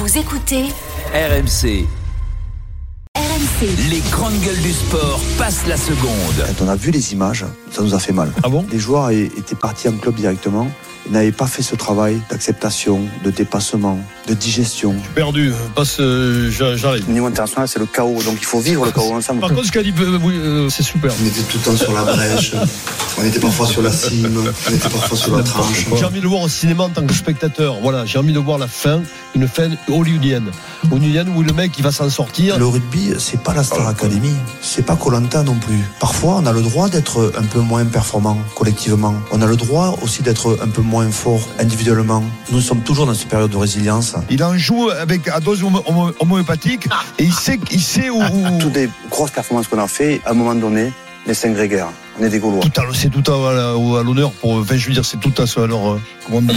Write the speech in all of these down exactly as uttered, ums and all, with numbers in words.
Vous écoutez R M C. R M C. Les grandes gueules du sport passent la seconde. Quand on a vu les images, ça nous a fait mal. Ah bon ? Les joueurs étaient partis en club directement. Ils n'avaient pas fait ce travail d'acceptation, de dépassement, de digestion. Perdu, passe, euh, j'arrive. Au niveau international, c'est le chaos, donc il faut vivre le chaos ensemble. Par contre, ce qu'a dit, euh, oui, euh, c'est super. On était tout le temps sur la brèche, on était parfois sur la cime, on était parfois sur la tranche. J'ai envie de le voir au cinéma en tant que spectateur. Voilà, j'ai envie de voir la fin, une fin hollywoodienne. Hollywoodienne où le mec il va s'en sortir. Le rugby, c'est pas la Star Academy, c'est pas Koh-Lanta non plus. Parfois, on a le droit d'être un peu moins performant collectivement. On a le droit aussi d'être un peu moins fort individuellement. Nous sommes toujours dans cette période de résilience. Il en joue avec à dose homo- homo- homéopathique et il sait, il sait où. où... Toutes les grosses performances qu'on a fait, à un moment donné, les cinq grégaires. On est des Gaulois. Tout à, c'est tout à, à, à l'honneur pour. Enfin, je veux dire, c'est tout à son alors. Euh, comment on dit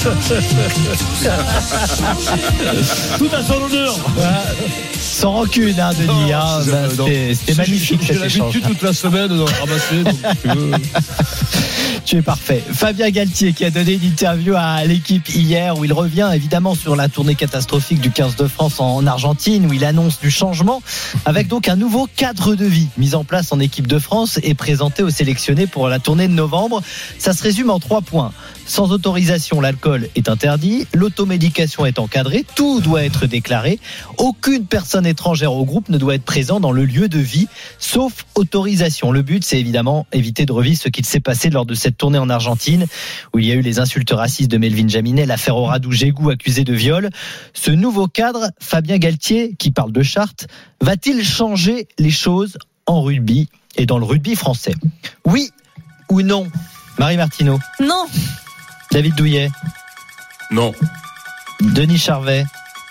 tout à son honneur. Sans rancune, hein, Denis. Non, hein, c'est- bah, non. c'était, c'était C'est- magnifique J'ai cet échange. l'habitude toute la semaine de ramasser. Donc, tu veux. Tu es parfait. Fabien Galtier qui a donné une interview à l'équipe hier où il revient évidemment sur la tournée catastrophique du quinze de France en Argentine où il annonce du changement avec donc un nouveau cadre de vie mis en place en équipe de France et présenté aux sélectionnés pour la tournée de novembre. Ça se résume en trois points. Sans autorisation, l'alcool est interdit, l'automédication est encadrée, tout doit être déclaré, aucune personne étrangère au groupe ne doit être présente dans le lieu de vie, sauf autorisation. Le but, c'est évidemment éviter de revivre ce qu'il s'est passé lors de cette tournée en Argentine, où il y a eu les insultes racistes de Melvin Jaminet, l'affaire Oradou-Gégou accusé de viol. Ce nouveau cadre, Fabien Galtier, qui parle de charte, va-t-il changer les choses en rugby et dans le rugby français ? Oui ou non ? Marie Martineau ? Non. David Douillet, Non. Denis Charvet.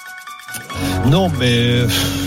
Non, mais.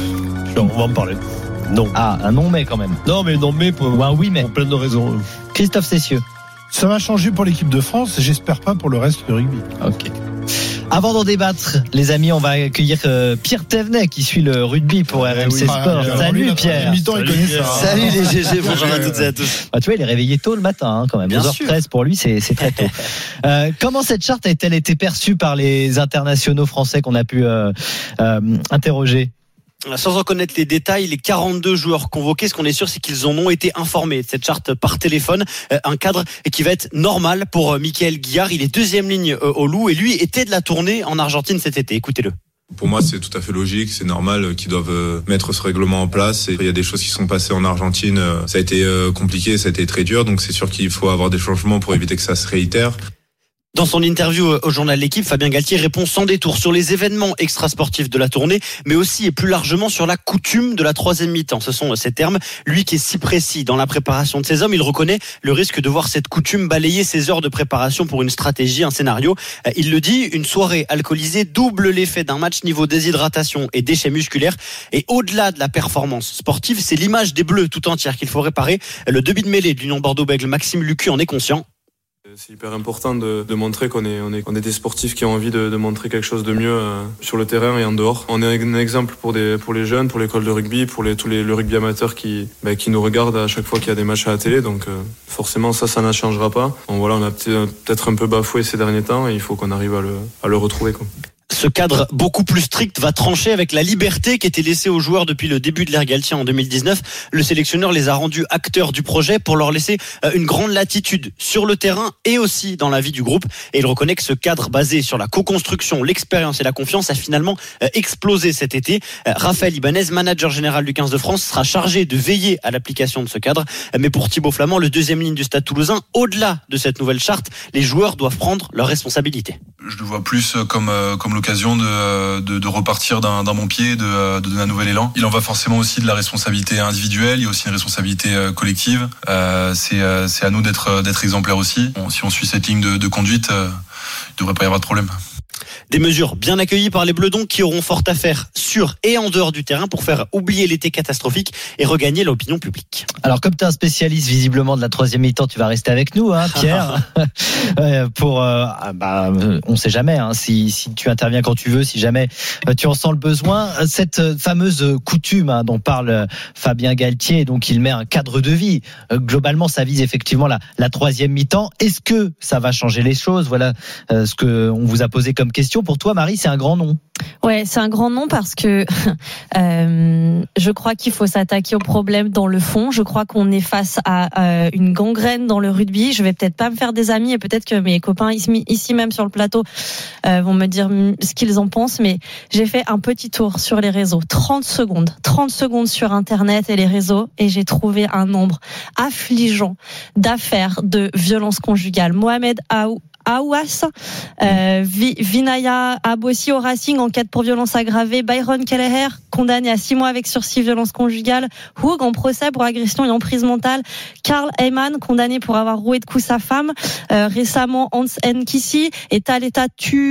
On va en parler. Non. Ah, un non mais quand même. Non, mais non, mais pour, Ou un oui mais. pour plein de raisons. Christophe Cessieux. Ça va changer pour l'équipe de France, j'espère pas pour le reste du rugby. Ok. Avant d'en débattre, les amis, on va accueillir euh, Pierre Thévenet qui suit le rugby pour R M C oui. Sport. Ah, Salut lui, Pierre. Mi-temps, il Salut, connaît Pierre. ça. Salut les G G, bonjour à toutes et à tous. Ah, tu vois, il est réveillé tôt le matin hein, quand même. Bien deux heures treize pour lui, c'est, c'est très tôt. euh, comment cette charte a-t-elle été perçue par les internationaux français qu'on a pu euh, euh, interroger ? Sans en connaître les détails, les quarante-deux joueurs convoqués, ce qu'on est sûr, c'est qu'ils en ont été informés de cette charte par téléphone. Un cadre qui va être normal pour Mickaël Guillard. Il est deuxième ligne au Loup et lui était de la tournée en Argentine cet été. Écoutez-le. Pour moi, c'est tout à fait logique, c'est normal qu'ils doivent mettre ce règlement en place. Et il y a des choses qui sont passées en Argentine, ça a été compliqué, ça a été très dur, donc c'est sûr qu'il faut avoir des changements pour éviter que ça se réitère. Dans son interview au journal L'Équipe, Fabien Galtier répond sans détour sur les événements extrasportifs de la tournée, mais aussi et plus largement sur la coutume de la troisième mi-temps. Ce sont ces termes. Lui qui est si précis dans la préparation de ses hommes, il reconnaît le risque de voir cette coutume balayer ses heures de préparation pour une stratégie, un scénario. Il le dit, une soirée alcoolisée double l'effet d'un match niveau déshydratation et déchets musculaires. Et au-delà de la performance sportive, c'est l'image des Bleus tout entière qu'il faut réparer. Le demi de mêlée de l'Union Bordeaux-Bègles, Maxime Lucu, en est conscient. C'est hyper important de, de montrer qu'on est, on est, on est des sportifs qui ont envie de, de montrer quelque chose de mieux euh, sur le terrain et en dehors. On est un exemple pour, des, pour les jeunes, pour l'école de rugby, pour les, tous les, le rugby amateur qui, bah, qui nous regardent à chaque fois qu'il y a des matchs à la télé. Donc euh, forcément ça, ça ne changera pas. Bon, voilà, on a peut-être un peu bafoué ces derniers temps et il faut qu'on arrive à le, à le retrouver, quoi. Ce cadre beaucoup plus strict va trancher avec la liberté qui était laissée aux joueurs depuis le début de l'ère Galtier en deux mille dix-neuf. Le sélectionneur les a rendus acteurs du projet pour leur laisser une grande latitude sur le terrain et aussi dans la vie du groupe. Et il reconnaît que ce cadre basé sur la co-construction, l'expérience et la confiance a finalement explosé cet été. Raphaël Ibanez, manager général du quinze de France, sera chargé de veiller à l'application de ce cadre. Mais pour Thibaut Flamand, le deuxième ligne du Stade Toulousain, au-delà de cette nouvelle charte, les joueurs doivent prendre leurs responsabilités. Je le vois plus comme, comme l'occasion de, de, de repartir d'un, d'un bon pied, de, de donner un nouvel élan. Il en va forcément aussi de la responsabilité individuelle, il y a aussi une responsabilité collective. Euh, c'est, c'est à nous d'être, d'être exemplaires aussi. Bon, si on suit cette ligne de, de conduite, euh, il ne devrait pas y avoir de problème. Des mesures bien accueillies par les Bleus donc qui auront fort à faire sur et en dehors du terrain pour faire oublier l'été catastrophique et regagner l'opinion publique. Alors comme tu es un spécialiste visiblement de la troisième mi-temps, tu vas rester avec nous, hein, Pierre. pour, euh, bah, on ne sait jamais hein, si, si tu interviens quand tu veux, si jamais tu en sens le besoin. Cette fameuse coutume hein, dont parle Fabien Galtier, donc il met un cadre de vie. Euh, globalement, ça vise effectivement la, la troisième mi-temps. Est-ce que ça va changer les choses ? Voilà euh, ce que on vous a posé comme question. Pour toi, Marie, c'est un grand non. Ouais, c'est un grand nom parce que euh, je crois qu'il faut s'attaquer au problème dans le fond. Je crois qu'on est face à euh, une gangrène dans le rugby. Je vais peut-être pas me faire des amis et peut-être que mes copains ici, ici même sur le plateau euh, vont me dire ce qu'ils en pensent, mais j'ai fait un petit tour sur les réseaux. trente secondes. trente secondes sur Internet et les réseaux et j'ai trouvé un nombre affligeant d'affaires de violence conjugale. Mohamed Aou Aouas, euh, Vinaya Abossi au Racing, enquête pour violence aggravée. Byron Kelleher, condamné à six mois avec sursis, violence conjugale. Hoog en procès pour agression et emprise mentale. Karl Heyman, condamné pour avoir roué de coups sa femme. Euh, récemment, Hans Nkisi et Taleta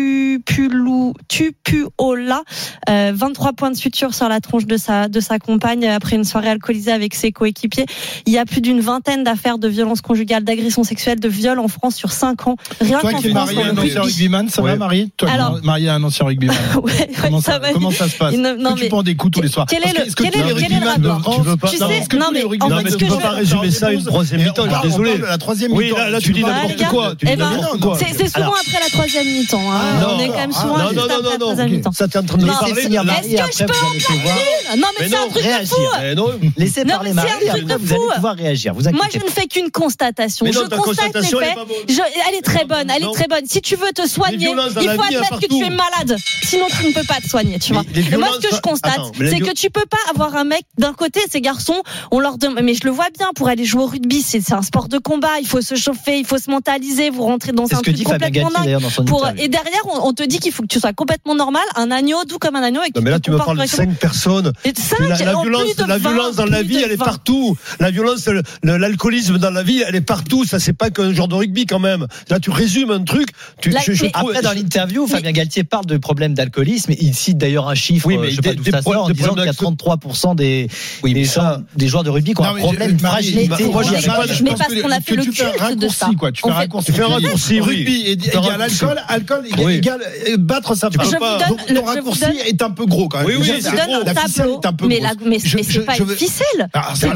Tupulu, Tupuola, euh, vingt-trois points de suture sur la tronche de sa, de sa compagne après une soirée alcoolisée avec ses coéquipiers. Il y a plus d'une vingtaine d'affaires de violence conjugale, d'agression sexuelle, de viol en France sur cinq ans. Rien Toi qui es marié à un ancien rugbyman, ça ouais. va Marie? Toi qui es marié à un ancien rugbyman. ouais, ouais, comment, ça, ça, va. comment ça se passe? Une, non, que tu prends des coups tous les soirs. Quel est le, est-ce que quel tous les rugbyman de France, tu veux pas, tu non, sais, non, mais, en non, fait, mais ce tu que peux je pas résumer ça à une troisième mi-temps, je suis désolé. La troisième oui, mi-temps. là, là tu dis n'importe quoi. Tu dis n'importe quoi. C'est souvent après la troisième mi-temps. On est quand même souvent juste après la troisième mi-temps. Ça t'es en train de laisser finir Marie, après vous allez pouvoir. Non, mais c'est un truc de fou. Laissez parler Marie, après vous allez pouvoir réagir. Moi, je ne fais qu'une constatation. Je constate les faits. Elle est très bonne, elle est très bonne. Si tu veux te soigner, il faut admettre que tu es malade. Sinon, tu ne peux pas te soigner, tu vois. Et moi, ce que je constate, c'est que tu peux pas avoir un mec d'un côté, ces garçons, on leur demande, mais je le vois bien, pour aller jouer au rugby, c'est, c'est un sport de combat, il faut se chauffer, il faut se mentaliser, vous rentrez dans un truc complètement dingue. Pour, et derrière, on, on te dit qu'il faut que tu sois complètement normal, un agneau, doux comme un agneau. Et que non, mais là, tu me parles de cinq personnes. cinq, la, la violence, la vingt, violence dans la vie, elle est partout. La violence, le, le, l'alcoolisme dans la vie, elle est partout. Ça, c'est pas qu'un genre de rugby quand même. Là, tu résumes un truc. Tu, là, je, je après, trouve, dans l'interview, Fabien Galtier parle de problème d'alcoolisme. Il cite d'ailleurs un chiffre, oui, mais je sais pas d'où ça sort, en disant qu'il y a trente-trois pour cent des, oui, des, ça, gens, des joueurs de rugby qui ont non, un problème de fragilité. Mais parce qu'on a fait le culte de ça. Tu fais un raccourci. Tu fais un raccourci, rugby égale alcool, alcool égale battre sa femme. Ton raccourci est un peu gros quand même. Oui, oui, c'est gros. La ficelle est un peu grosse. Mais c'est pas une ficelle. C'est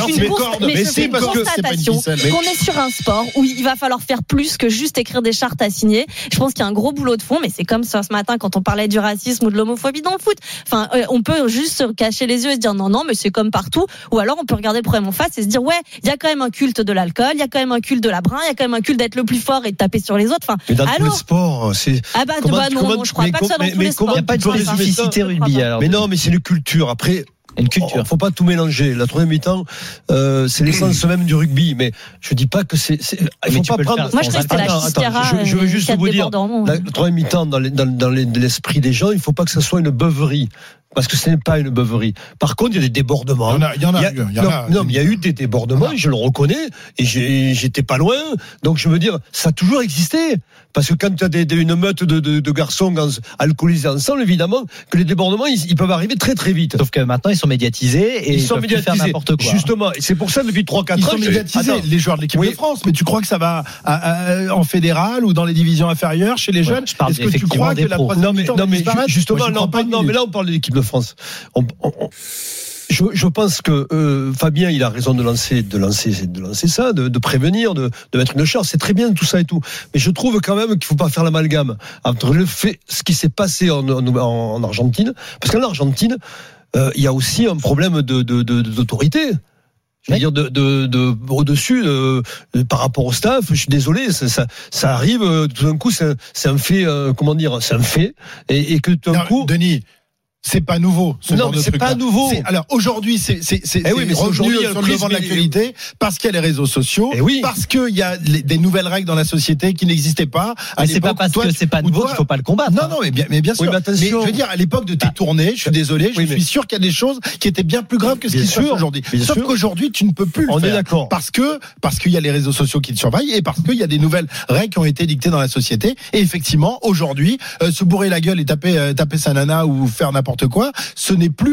une constatation qu'on est sur un sport où il va falloir faire plus que juste écrire des chartes à signer. Je pense qu'il y a un gros boulot de fond, mais c'est comme ça ce matin quand on parlait du racisme ou de l'homophobie dans le foot. Enfin, euh, on peut juste se cacher les yeux et se dire non, non, mais c'est comme partout. Ou alors on peut regarder le problème en face et se dire ouais, il y a quand même un culte de l'alcool, il y a quand même un culte de la brin, il y a quand même un culte d'être le plus fort et de taper sur les autres. Enfin, mais dans allô, tous les sports, c'est. Ah bah, comment, bah non, comment, non, je crois pas que ça dans mais, tous les sports. Il n'y a pas de spécificité rugby. Alors, mais non, mais c'est une culture. Après. Une culture. Oh, faut pas tout mélanger. La troisième mi-temps, euh, c'est l'essence même du rugby. Mais je dis pas que c'est. c'est il faut pas prendre. Moi, je crois que c'était la Chistiara. Je, je veux juste vous dire, la, la troisième mi-temps dans, les, dans, dans les, l'esprit des gens, il faut pas que ça soit une beuverie. Parce que ce n'est pas une beuverie. Par contre, il y a des débordements. Il y en a, il y en a, il y a, il y en a. Non, non, mais il y a eu des débordements, je le reconnais, et j'ai, j'étais pas loin. Donc, je veux dire, ça a toujours existé. Parce que quand tu as des, des, une meute de, de, de garçons alcoolisés ensemble, évidemment, que les débordements, ils, ils peuvent arriver très, très vite. Sauf que maintenant, ils sont médiatisés et ils, ils sont médiatisés. Faire n'importe quoi. Justement. Et c'est pour ça, depuis trois quatre ans. Ils sont médiatisés, Attends. les joueurs de l'équipe oui. de France. Mais tu crois que ça va à, à, en fédéral ou dans les divisions inférieures chez les jeunes? Ouais, Est-ce que tu crois que la troisième non, mais, non, mais justement, Moi, non, non, mais là, on parle de l'équipe de France. On, on, on, je, je pense que euh, Fabien, il a raison de lancer, de lancer, de lancer ça, de, de prévenir, de, de mettre une charte. C'est très bien tout ça et tout. Mais je trouve quand même qu'il faut pas faire l'amalgame entre le fait, ce qui s'est passé en, en, en Argentine, parce qu'en Argentine, euh, il y a aussi un problème de, de, de, d'autorité. Je veux oui. dire de, de, de au-dessus de, de, par rapport au staff. Je suis désolé, ça, ça, ça arrive tout d'un coup. C'est, c'est un fait, euh, comment dire, c'est un fait, et, et que tout d'un coup, Denis. C'est pas nouveau. Ce non, genre mais de c'est truc pas nouveau. C'est, alors aujourd'hui, c'est c'est c'est, eh oui, c'est revenu sur le devant de l'actualité parce qu'il y a les réseaux sociaux, eh oui. parce qu'il y a les, des nouvelles règles dans la société qui n'existaient pas. À mais c'est pas parce toi, que c'est pas nouveau qu'il faut pas le combattre. Non, non, mais bien, mais bien sûr. Oui, mais, mais je veux dire, à l'époque de tes bah, tournées, je suis désolé, je oui, suis mais... sûr qu'il y a des choses qui étaient bien plus graves que ce qui se passe aujourd'hui. Sauf sûr. qu'aujourd'hui, tu ne peux plus le On faire. est d'accord. Parce que parce qu'il y a les réseaux sociaux qui te surveillent et parce qu'il y a des nouvelles règles qui ont été dictées dans la société. Et effectivement, aujourd'hui, euh, se bourrer la gueule et taper euh, taper sa nana ou faire n'importe quoi, ce n'est plus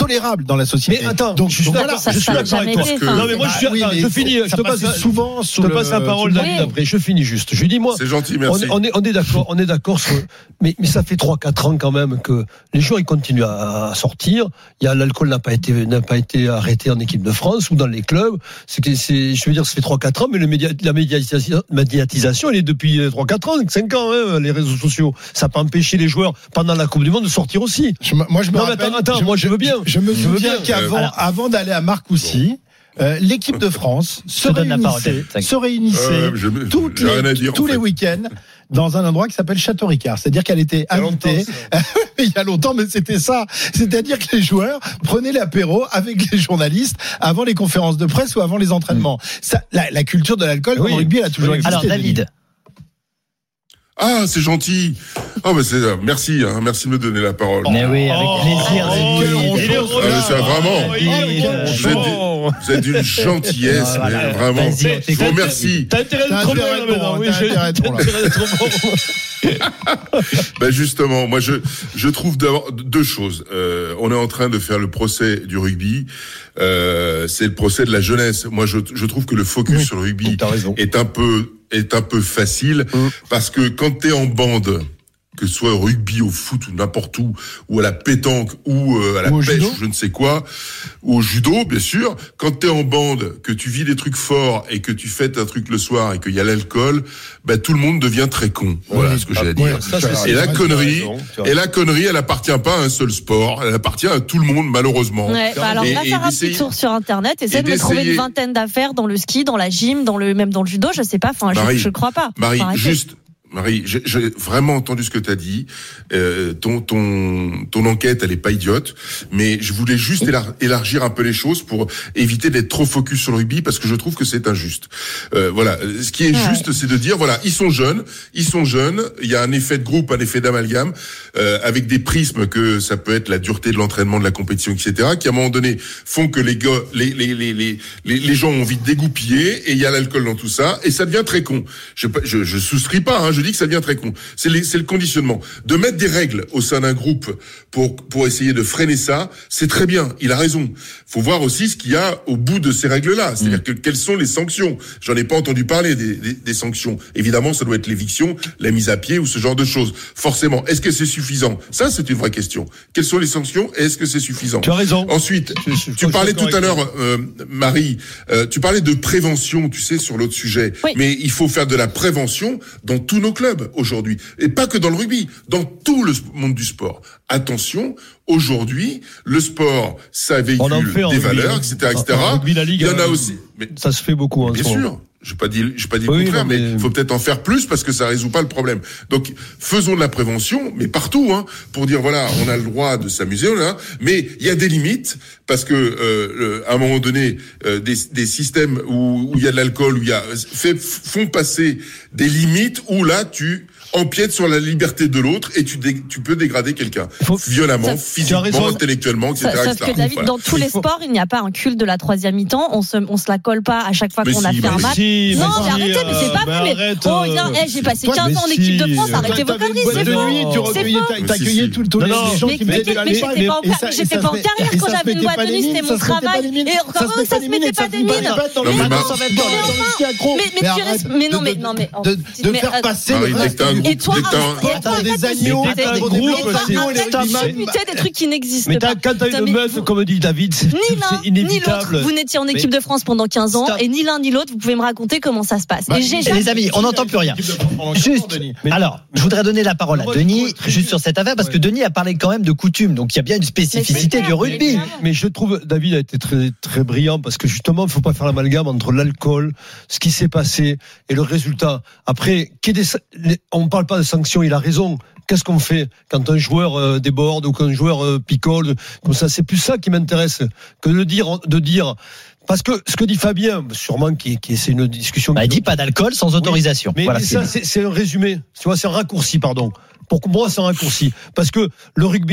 tolérable dans la société. Mais attends, donc, je suis donc d'accord, voilà. je suis d'accord avec toi. été, Non mais moi je suis, Ah oui, attends, mais je finis, ça je te passe, passait souvent je sous te le- passe la parole, sous le- David. Après, je finis juste. Je dis moi. C'est gentil, merci. On, on est, on est d'accord, on est d'accord sur, mais, mais ça fait trois quatre ans quand même que les joueurs ils continuent à, à sortir. Il y a l'alcool n'a pas été n'a pas été arrêté en équipe de France ou dans les clubs. C'est que c'est, je veux dire, ça fait trois quatre ans, mais le média, la médiatisation, médiatisation, elle est depuis trois quatre ans, cinq ans, hein, les réseaux sociaux. Ça peut empêcher les joueurs pendant la Coupe du Monde de sortir aussi. Je, moi, je me non, rappelle. mais attends, attends, je, moi je veux bien. Je, je me Je veux souviens bien. qu'avant, Alors, avant d'aller à Marcoussis, euh, l'équipe de France se te donne la parole, réunissait, David. se réunissait Euh, je- toutes j'ai rien à les, dire, tous en les fait. week-ends dans un endroit qui s'appelle Château Ricard. C'est-à-dire qu'elle était Il y a invitée. longtemps, Il y a longtemps, mais c'était ça. C'est-à-dire que les joueurs prenaient l'apéro avec les journalistes avant les conférences de presse ou avant les entraînements. Ça, la, la culture de l'alcool, Oui. au rugby, elle a toujours Oui. existé. Alors, David. Ah, c'est gentil. Ah, bah c'est, merci, hein, merci de me donner la parole. Mais oui, avec plaisir. oh, David. il est Ah, mais c'est vraiment. David. Vous êtes, du- vous êtes d'une gentillesse, Ah, voilà. mais vraiment. Vas-y, on Je t'écoute. vous remercie. T'as intérêt T'as d'être bon, intérêt là, de maintenant. bon, Oui, t'as j'ai- intérêt de t'as bon, là. intérêt d'être bon. Ben justement, moi je je trouve d'abord deux choses. Euh, on est en train de faire le procès du rugby. Euh, c'est le procès de la jeunesse. Moi, je je trouve que le focus Oui, sur le rugby t'as raison. est un peu est un peu facile Mmh. parce que quand t'es en bande, que ce soit au rugby, au foot ou n'importe où, ou à la pétanque ou euh, à la Ou au pêche, judo. ou je ne sais quoi, ou au judo, bien sûr. Quand t'es en bande, que tu vis des trucs forts et que tu fêtes un truc le soir et qu'il y a l'alcool, ben tout le monde devient très con. Voilà ce que j'ai à dire. Ouais, ça, c'est- Et la c'est- connerie, tu as raison, tu as et la connerie, elle appartient pas à un seul sport, elle appartient à tout le monde malheureusement. Ouais, bah alors Et- va et faire un d'essayer- petit tour sur internet, essaie et de me trouver d'essayer- une vingtaine d'affaires dans le ski, dans la gym, dans le même dans le judo, je sais pas, enfin Marie, je, je crois pas. Marie, Faut arrêter. juste, Marie, j'ai j'ai vraiment entendu ce que tu as dit. Euh, ton ton ton enquête, elle est pas idiote, mais je voulais juste élar- élargir un peu les choses pour éviter d'être trop focus sur le rugby parce que je trouve que c'est injuste. Euh, voilà, ce qui est Ouais. juste, c'est de dire voilà, ils sont jeunes, ils sont jeunes. Il y a un effet de groupe, un effet d'amalgame, euh, avec des prismes que ça peut être la dureté de l'entraînement, de la compétition, et cetera, qui à un moment donné font que les gars, les les les les les, les gens ont envie de dégoupiller et il y a l'alcool dans tout ça et ça devient très con. Je je, je souscris pas. Hein, je dis que ça devient très con. C'est les, c'est le conditionnement. De mettre des règles au sein d'un groupe pour pour essayer de freiner ça, c'est très bien. Il a raison. Faut voir aussi ce qu'il y a au bout de ces règles-là. C'est-à-dire Mmh. que quelles sont les sanctions. J'en ai pas entendu parler des, des, des sanctions. Évidemment, ça doit être l'éviction, la mise à pied ou ce genre de choses. Forcément. Est-ce que c'est suffisant? Ça, c'est une vraie question. Quelles sont les sanctions et est-ce que c'est suffisant? Tu as raison. Ensuite, Je- je- tu je- parlais je- tout à l'heure, euh, Marie, euh, tu parlais de prévention, tu sais, sur l'autre sujet. Oui. Mais il faut faire de la prévention dans tous nos clubs aujourd'hui. Et pas que dans le rugby, dans tout le monde du sport. Attention, aujourd'hui, le sport, ça On en véhicule fait en des rugby, valeurs, hein. et cetera, et En- cetera. en rugby, la Ligue, Il y en a euh, aussi. Mais Ça se fait beaucoup. En bien ce moment. sûr. Je pas dit, je pas dit Oui, le contraire, non, mais mais- il faut peut-être en faire plus parce que ça résout pas le problème. Donc, faisons de la prévention, mais partout, hein, pour dire voilà, on a le droit de s'amuser, on a, mais il y a des limites parce que euh, le- à un moment donné, euh, des, des systèmes où où il y a de l'alcool, où il y a fait, font passer des limites où là tu empiètes sur la liberté de l'autre et tu dé, tu peux dégrader quelqu'un violemment, Ça- physiquement, raison. intellectuellement, et cetera, Sauf et cetera. que David, Voilà. dans tous les sports, il n'y a pas un culte de la troisième mi-temps. On se, on se la colle pas à chaque fois Mais qu'on a si, fait un mais match. si, non, mais mais si, arrêtez, mais c'est euh, pas mais vrai. Mais arrête, oh, euh, viens, eh, j'ai passé toi, quinze mais ans en si, équipe de France. euh, Arrêtez vos T'avais une conneries, boîte c'est de faux. nuit, tu C'est recueillais, faux. t'a- t'accueillais tous tous Non, les non, les gens Mais qui mais- mettaient de mais l'alcool. j'étais pas en Et ça- car- et j'étais ça pas se en met- carrière et quand ça se j'avais une mettait boîte pas de les nuit, mines, c'était ça mon se mettait pas travail. les mines, Et ça encore se met ça pas se les mettait mines, pas ça des se met mines. pas dans le Mais match, non, ça va être dans mais le- dans le enfin, ski accro. mais- mais Mais tu arrête restes- mais non, de- mais non, mais de- tu- de mais, faire euh, passer le Marie, dès reste que t'as un du- groupe, Et toi, dès que t'as un- arrête- Attends, arrête des de agneaux, discuter t'as des- des mais groupes, enfin, c'est- arrête les de images. discuter des trucs qui n'existent Mais pas. t'as- quand t'as Putain, une mais meuf, vous- comme dit David, c'est Ni c'est l'un ni inévitable. l'autre. Vous n'étiez en équipe Mais- de France pendant quinze ans Stop. et ni l'un ni l'autre, vous pouvez me raconter comment ça se passe. Bah, Et j'ai Et jamais- les amis, on n'entend plus rien. Juste, Mais- alors, je voudrais donner la parole à Moi, Denis, je trouve très juste bien. sur cette affaire, parce que Ouais. Denis a parlé quand même de coutume, donc il y a bien une spécificité clair, du rugby. évidemment. Mais je trouve David a été très très brillant parce que justement il faut pas faire l'amalgame entre l'alcool, ce qui s'est passé et le résultat. Après, qu'il y ait des, les- on parle pas de sanctions, il a raison. Qu'est-ce qu'on fait quand un joueur euh, déborde ou qu'un joueur euh, picole comme ça? C'est plus ça qui m'intéresse que de dire de dire. Parce que ce que dit Fabien, sûrement qui, qui c'est une discussion. Bah, il dit pas d'alcool sans autorisation. Mais, Voilà mais ce qu'il ça, dit. c'est, c'est un résumé. Tu vois, c'est un raccourci, pardon. Pour moi, c'est un raccourci. Parce que le rugby,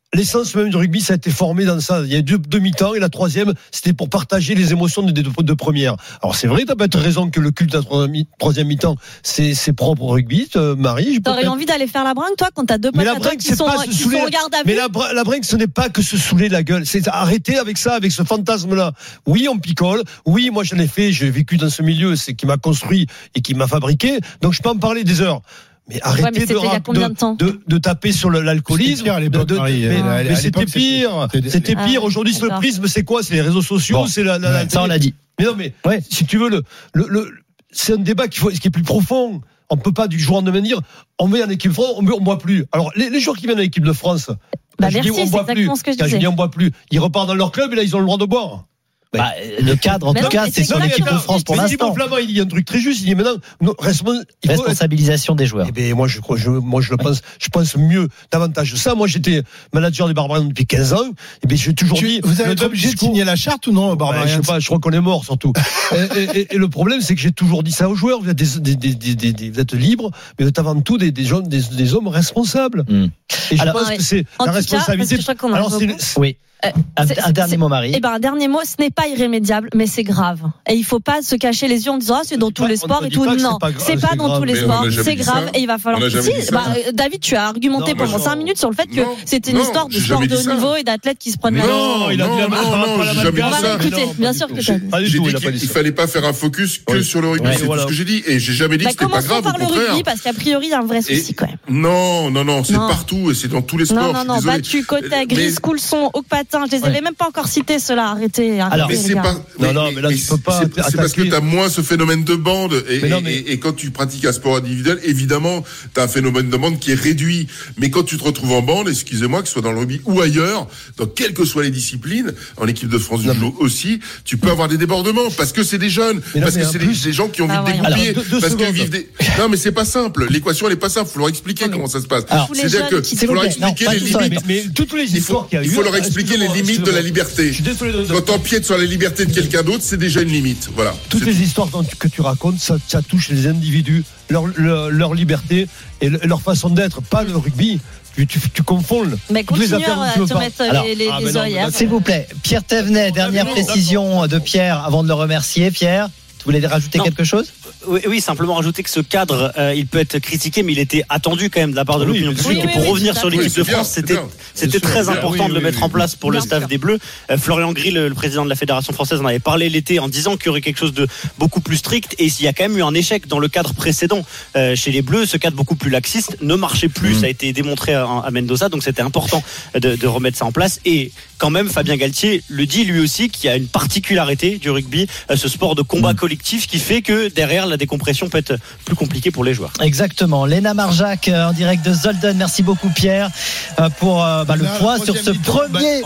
l'essence même du rugby, ça a été formé dans ça. Il y a deux, deux mi-temps et la troisième, c'était pour partager les émotions des deux, deux premières. Alors c'est vrai, t'as peut-être raison que le culte à la troisième mi-temps, c'est, c'est propre au rugby, euh, Marie. T'aurais eu envie d'aller faire la bringue, toi, quand t'as deux potes à toi qui sont, qui sont en garde à vue? Mais la, la bringue, ce n'est pas que se saouler la gueule. C'est arrêter avec ça, avec ce fantasme-là. Oui, on picole. Oui, moi, j'en ai fait. J'ai vécu dans ce milieu, c'est qui m'a construit et qui m'a fabriqué. Donc, je peux en parler des heures. Mais arrêtez ouais, mais de, de, de, de, de taper sur le, l'alcoolisme. C'était pire, de, de, Marie, mais, ah, mais c'était pire. C'était, c'était pire. Ah, aujourd'hui, le prisme, c'est quoi? C'est les réseaux sociaux, bon, c'est la, la, la ça, on l'a dit. Mais non, mais, ouais, si tu veux, le, le, le, c'est un débat qui, faut, qui est plus profond. On peut pas du jour au lendemain dire, on met en équipe de France, on ne boit plus. Alors, les, les joueurs qui viennent en équipe de France, bah merci, dis, on boit plus. Ce que je quand je dis on boit plus, ils repartent dans leur club et là, ils ont le droit de boire. Bah, le cadre, en mais tout non, cas, c'est sur l'équipe de France pour l'instant. Flamand, il dit un truc très juste. Il dit maintenant, non, responsabilisation des joueurs. Eh ben, moi, je crois, je, moi, je le pense, je pense mieux, davantage ça. Moi, j'étais manager des Barbarians depuis quinze ans. Et ben, j'ai toujours tu, dit. Vous avez été obligé de signer la charte ou non, Barbarians? Ouais, je sais pas, je crois qu'on est mort, surtout. et, et, et le problème, c'est que j'ai toujours dit ça aux joueurs. Vous êtes des, des, des, des, des vous êtes libres, mais vous êtes avant tout des, des, gens, des, des hommes responsables. Mm. Et je Alors, pense ouais. que c'est en la responsabilité. Cas, Alors, c'est, oui. Euh, un, un dernier mot, Marie. Eh ben, un dernier mot, ce n'est pas irrémédiable, mais c'est grave. Et il faut pas se cacher les yeux en disant, ah, c'est dans tous les sports et tout. Non, c'est pas, c'est pas dans tous les sports. C'est grave et il va falloir. Si, bah, David, tu as argumenté non, pendant cinq minutes sur le fait que non, c'était une non, histoire de sport de haut niveau et d'athlètes qui se prennent la. Non, il a dit non, j'ai jamais dit ça. Écoutez, bien sûr que ça. J'ai dit qu'il fallait pas faire un focus que sur le rugby. C'est tout ce que j'ai dit. Et j'ai jamais dit que c'était pas grave. Commençons par le rugby parce qu'a priori, il y a un vrai souci quand même. Non, non, non, c'est partout et c'est dans tous les sports. Non, non, non, battu, Cota, Gris, Coulson, Haut Patin, je les avais même pas encore cité cela, arrêtez, arrêtez. Alors, mais c'est pas, non, non, mais là, tu peux pas. C'est, c'est parce que t'as moins ce phénomène de bande, et, et, et, et quand tu pratiques un sport individuel, évidemment, t'as un phénomène de bande qui est réduit. Mais quand tu te retrouves en bande, excusez-moi, que ce soit dans le rugby ou ailleurs, dans quelles que soient les disciplines, en équipe de France du judo aussi, tu peux avoir des débordements, parce que c'est des jeunes, non, parce que c'est plus... des gens qui ont envie ah, de dégoupiller, parce qu'ils vivent des, non, mais c'est pas simple. L'équation, elle est pas simple. Faut leur expliquer comment ça se passe. C'est-à-dire que, faut leur expliquer les limites. Mais toutes les histoires qu'il y a eu. Il faut leur expliquer les limites de la liberté. Quand t'empiètes sur la liberté de quelqu'un d'autre, c'est déjà une limite. Voilà. Toutes c'est les histoires que tu racontes, ça, ça touche les individus, leur, leur, leur liberté et leur façon d'être, pas le rugby. Tu, tu, tu confonds le. Mais continue à te mettre Alors, les, les, ah, les oreillettes. S'il vous plaît, Pierre Thévenet, dernière précision de Pierre avant de le remercier. Pierre, tu voulais rajouter non. quelque chose? Oui, oui, simplement rajouter que ce cadre, euh, il peut être critiqué, mais il était attendu quand même de la part de l'opinion publique. Oui, oui, et pour oui, revenir sur l'équipe oui, de France, bien, c'était, c'était très bien, important oui, de le mettre oui, en place pour bien, le staff bien. des Bleus. Euh, Florian Gris, le, le président de la Fédération française, en avait parlé l'été en disant qu'il y aurait quelque chose de beaucoup plus strict. Et il y a quand même eu un échec dans le cadre précédent euh, chez les Bleus. Ce cadre beaucoup plus laxiste ne marchait plus. Mmh. Ça a été démontré à, à Mendoza, donc c'était important de, de remettre ça en place. Et quand même, Fabien Galtier le dit lui aussi qu'il y a une particularité du rugby, euh, ce sport de combat mmh. collectif qui fait que derrière la décompression peut être plus compliqué pour les joueurs. Exactement. Léna Marjac en direct de Zolden. Merci beaucoup Pierre pour euh, bah, le point sur ce premier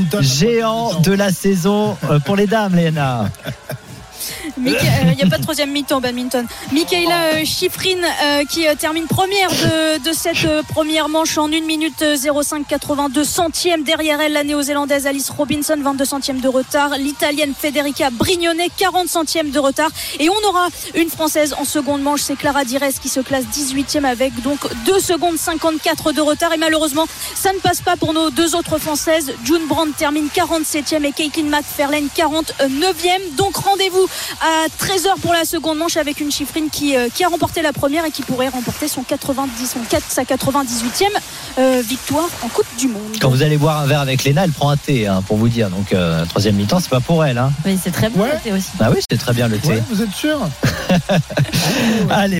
géant de la saison pour les dames, Léna. Il n'y euh, a pas de troisième mi-temps en badminton. Mikaela euh, Shiffrin euh, qui euh, termine première de, de cette euh, première manche en une minute zéro cinq quatre-vingt-deux centièmes. Derrière elle, la néo-zélandaise Alice Robinson, vingt-deux centièmes de retard. L'italienne Federica Brignone, quarante centièmes de retard. Et on aura une française en seconde manche, c'est Clara Dires qui se classe dix-huitième avec donc deux secondes cinquante-quatre de retard. Et malheureusement, ça ne passe pas pour nos deux autres françaises. June Brand termine quarante-septième et Caitlin McFarlane quarante-neuvième. Donc rendez-vous à treize heures pour la seconde manche avec une Shiffrin qui, euh, qui a remporté la première et qui pourrait remporter son quatre-vingt-dix, son quatre, sa quatre-vingt-dix-huitième euh, victoire en Coupe du Monde. Quand vous allez boire un verre avec Léna, elle prend un thé, hein, pour vous dire. Donc euh, troisième mi-temps, c'est pas pour elle. Hein. Oui, c'est très bien ouais. le thé aussi. Bah oui, c'est très bien le thé. Ouais, vous êtes sûr? Allez.